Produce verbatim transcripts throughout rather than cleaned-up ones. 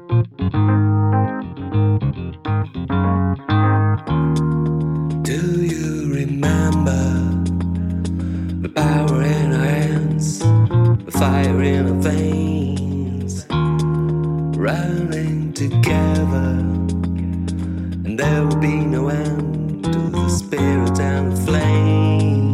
Do you remember the power in our hands, the fire in our veins, running together, and there will be no end to the spirit and the flame.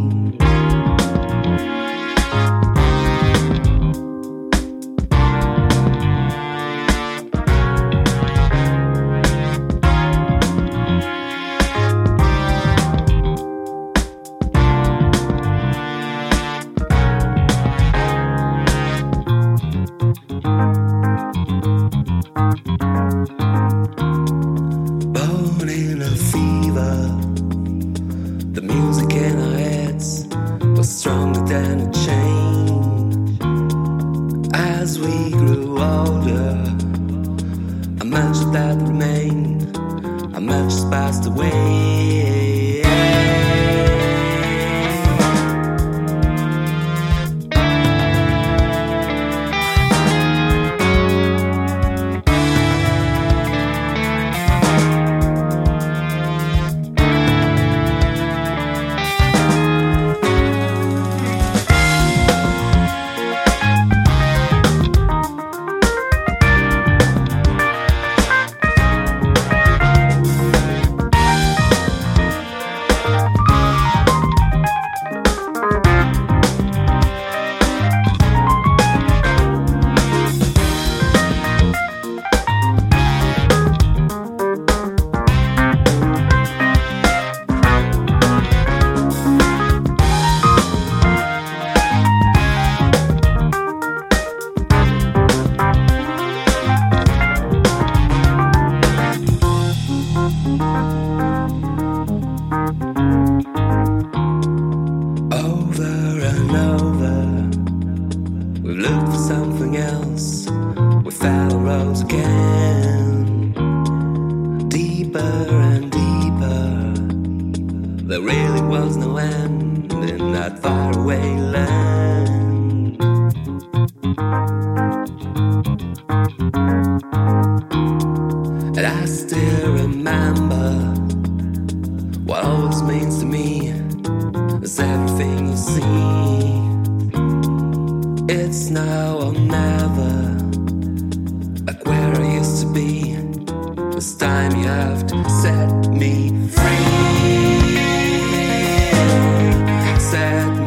The music in our heads was stronger than a chain. As we grew older, how much of that remained, how much has passed away. We've looked for something else, we found the roads again, deeper and deeper. There really was no end in that faraway land. And I still remember what all this means to me. It's everything you see. It's now or never, like where I used to be. This time you have to set me free. Set